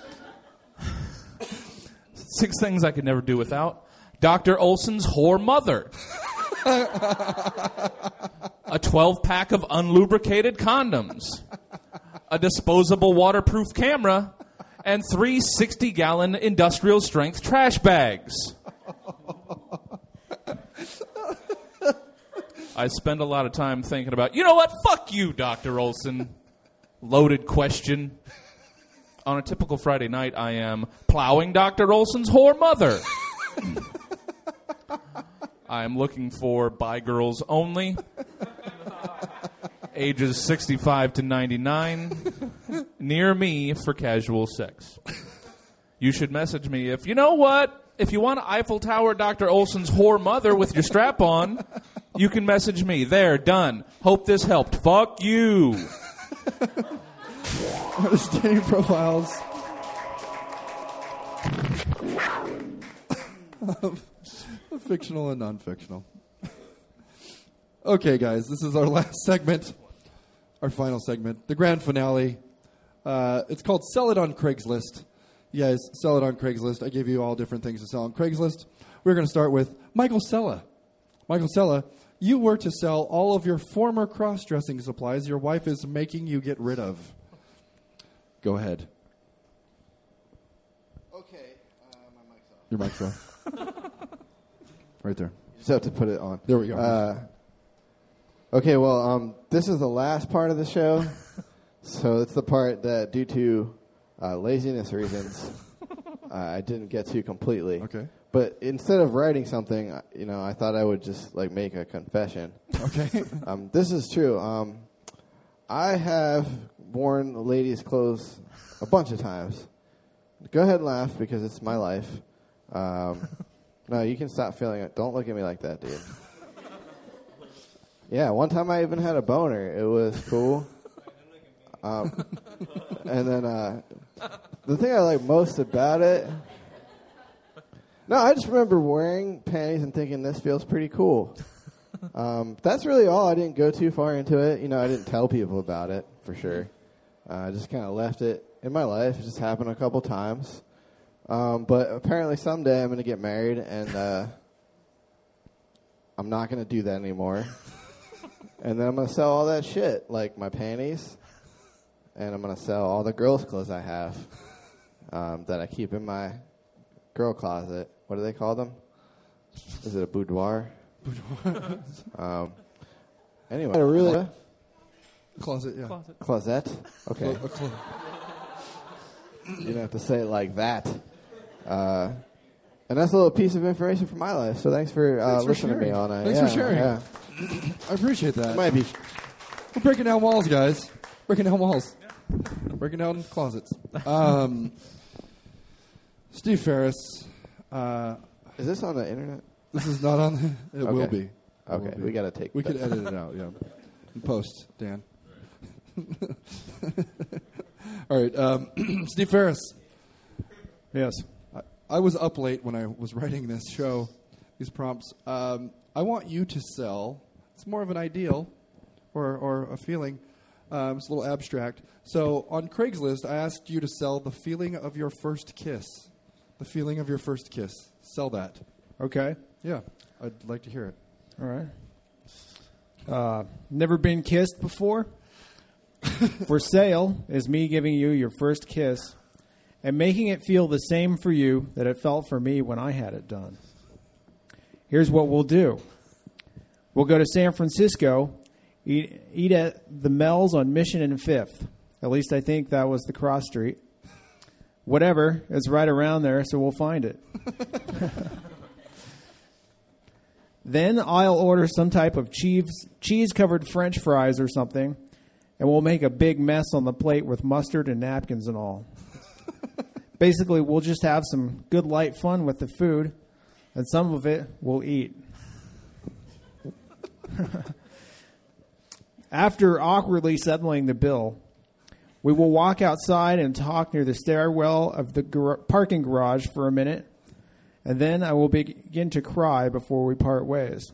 6 things I could never do without. Dr. Olson's whore mother. A 12-pack of unlubricated condoms. A disposable waterproof camera. And 3 60-gallon industrial-strength trash bags. I spend a lot of time thinking about, you know what? Fuck you, Dr. Olson. Loaded question. On a typical Friday night, I am plowing Dr. Olson's whore mother. I am looking for bi girls only. Ages 65 to 99. Near me for casual sex. You should message me if, you know what? If you want to Eiffel Tower Dr. Olson's whore mother with your strap on, you can message me. There, done. Hope this helped. Fuck you. Artist dating profiles. Fictional and non-fictional. Okay, guys, this is our last segment, our final segment, the grand finale. It's called Sell It on Craigslist. You guys, sell it on Craigslist. I gave you all different things to sell on Craigslist. We're going to start with Michael Sella. Michael Sella, you were to sell all of your former cross-dressing supplies your wife is making you get rid of. Go ahead. Okay, my mic's off. Your mic's off. Right there. Just have to put it on. There we go. Okay, well, this is the last part of the show. So it's the part that, due to laziness reasons, I didn't get to completely. Okay. But instead of writing something, I thought I would just make a confession. Okay. This is true. I have worn ladies' clothes a bunch of times. Go ahead and laugh because it's my life. No, you can stop feeling it. Don't look at me like that, dude. Yeah, one time I even had a boner. It was cool. And then the thing I like most about it... No, I just remember wearing panties and thinking this feels pretty cool. That's really all. I didn't go too far into it. I didn't tell people about it, for sure. I just kind of left it in my life. It just happened a couple times. But apparently someday I'm going to get married, and I'm not going to do that anymore. And then I'm going to sell all that shit, like my panties, and I'm going to sell all the girls' clothes I have that I keep in my girl closet. What do they call them? Is it a boudoir? Anyway, a really Closet, yeah. closet. Okay, you don't have to say it like that. And that's a little piece of information from my life. So thanks for listening to me all night. Thanks for sharing. Yeah. I appreciate that. It might be. We're breaking down walls, guys. Breaking down walls. Breaking down closets. Steve Ferris. Is this on the internet? This is not on. It will Okay. be. Okay, we got to take. We could edit it out, yeah. In post, Dan. All right, Steve Ferris. Yes. I was up late when I was writing this show, these prompts. I want you to sell. It's more of an ideal or a feeling. It's a little abstract. So on Craigslist, I asked you to sell the feeling of your first kiss. The feeling of your first kiss. Sell that. Okay. Yeah, I'd like to hear it. All right. Never been kissed before? For sale is me giving you your first kiss and making it feel the same for you that it felt for me when I had it done. Here's what we'll do. We'll go to San Francisco, eat at the Mel's on Mission and 5th. At least I think that was the cross street. Whatever, it's right around there, so we'll find it. Then I'll order some type of cheese-covered French fries or something, and we'll make a big mess on the plate with mustard and napkins and all. Basically, we'll just have some good light fun with the food, and some of it we'll eat. After awkwardly settling the bill, we will walk outside and talk near the stairwell of the parking garage for a minute, and then I will begin to cry before we part ways.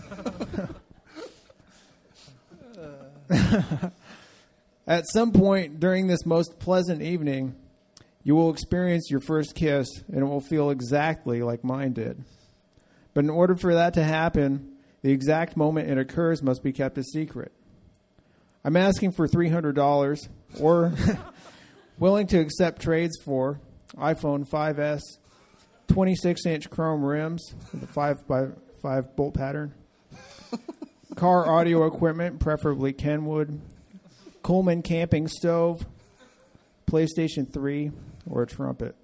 At some point during this most pleasant evening, you will experience your first kiss, and it will feel exactly like mine did. But in order for that to happen, the exact moment it occurs must be kept a secret. I'm asking for $300 or willing to accept trades for iPhone 5S, 26-inch chrome rims with a 5x5 bolt pattern, car audio equipment, preferably Kenwood, Coleman camping stove, PlayStation 3, or a trumpet.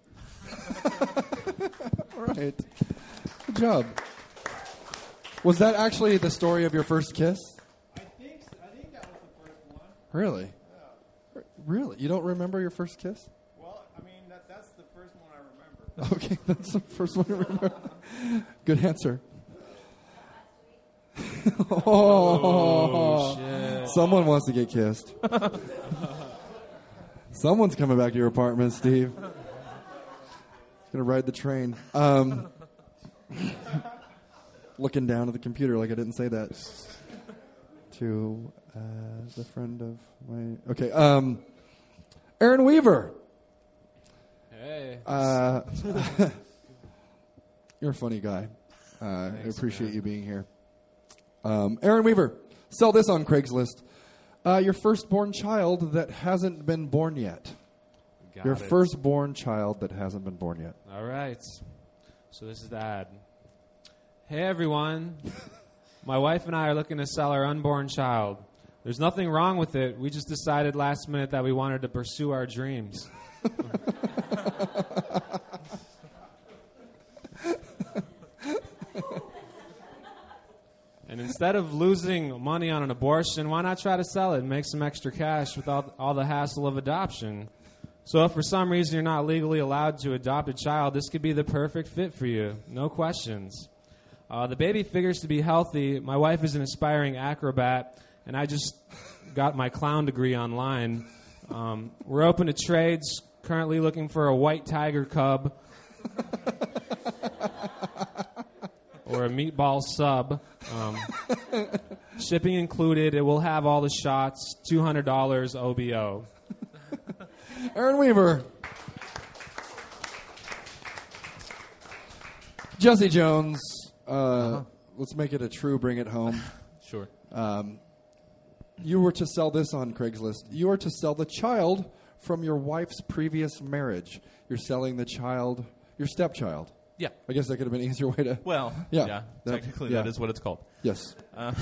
All right. Good job. Was that actually the story of your first kiss? I think that was the first one. Really? Yeah. Really? You don't remember your first kiss? Well, I mean, that's the first one I remember. Okay, that's the first one I remember. Good answer. Oh, shit. Someone wants to get kissed. Someone's coming back to your apartment, Steve. He's going to ride the train. Looking down at the computer like I didn't say that. To the friend of my... Okay, Aaron Weaver. Hey. You're a funny guy. I appreciate you being here. Aaron Weaver, sell this on Craigslist. Your firstborn child that hasn't been born yet. Got Your it. firstborn child that hasn't been born yet. All right. So this is the ad. Hey, everyone. My wife and I are looking to sell our unborn child. There's nothing wrong with it. We just decided last minute that we wanted to pursue our dreams. And instead of losing money on an abortion, why not try to sell it and make some extra cash without all the hassle of adoption? So if for some reason you're not legally allowed to adopt a child, this could be the perfect fit for you. No questions. The baby figures to be healthy. My wife is an aspiring acrobat, and I just got my clown degree online. We're open to trades, currently looking for a white tiger cub or a meatball sub. Shipping included. It will have all the shots. $200 OBO. Aaron Weaver. Jesse Jones. Let's make it a true bring it home. Sure. You were to sell this on Craigslist. You are to sell the child from your wife's previous marriage. You're selling the child, your stepchild. Yeah. I guess that could have been an easier way to... Well, Yeah. technically Yeah. that is what it's called. Yes.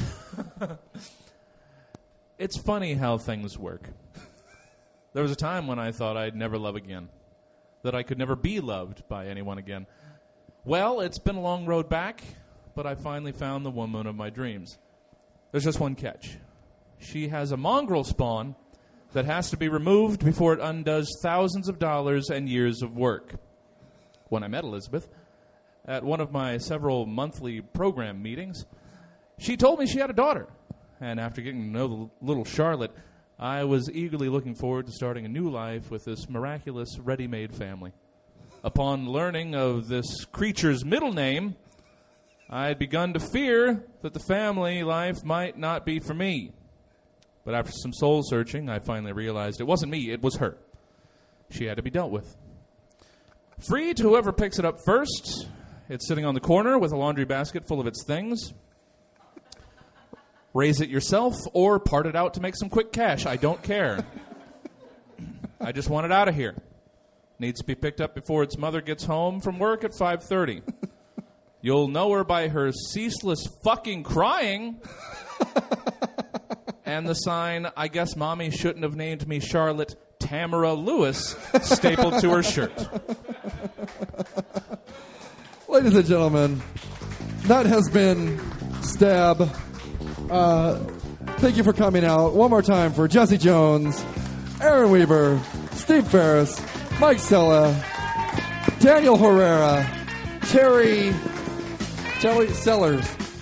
It's funny how things work. There was a time when I thought I'd never love again, that I could never be loved by anyone again. Well, it's been a long road back, but I finally found the woman of my dreams. There's just one catch. She has a mongrel spawn that has to be removed before it undoes thousands of dollars and years of work. When I met Elizabeth at one of my several monthly program meetings, she told me she had a daughter. And after getting to know the little Charlotte, I was eagerly looking forward to starting a new life with this miraculous, ready-made family. Upon learning of this creature's middle name, I had begun to fear that the family life might not be for me. But after some soul searching, I finally realized it wasn't me, it was her. She had to be dealt with. Free to whoever picks it up first. It's sitting on the corner with a laundry basket full of its things. Raise it yourself or part it out to make some quick cash. I don't care. I just want it out of here. Needs to be picked up before its mother gets home from work at 5:30. You'll know her by her ceaseless fucking crying and the sign, I guess Mommy shouldn't have named me Charlotte Tamara Lewis, stapled to her shirt. Ladies and gentlemen, that has been Stab. Thank you for coming out. One more time for Jesse Jones, Aaron Weaver, Steve Ferris, Mike Sella, Daniel Herrera, Terry Sellers,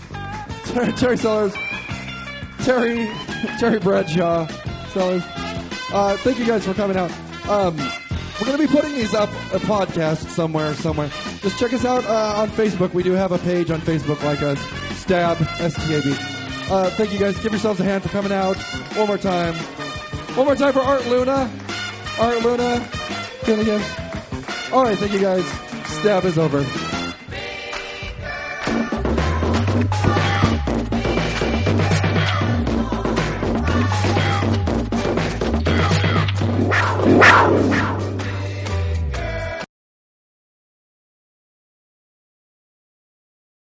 Terry Bradshaw Sellers. Thank you guys for coming out. We're going to be putting these up a podcast somewhere. Just check us out on Facebook. We do have a page on Facebook like us, Stab, S-T-A-B. Thank you guys. Give yourselves a hand for coming out. One more time for Art Luna. All right, thank you guys. Stab is over.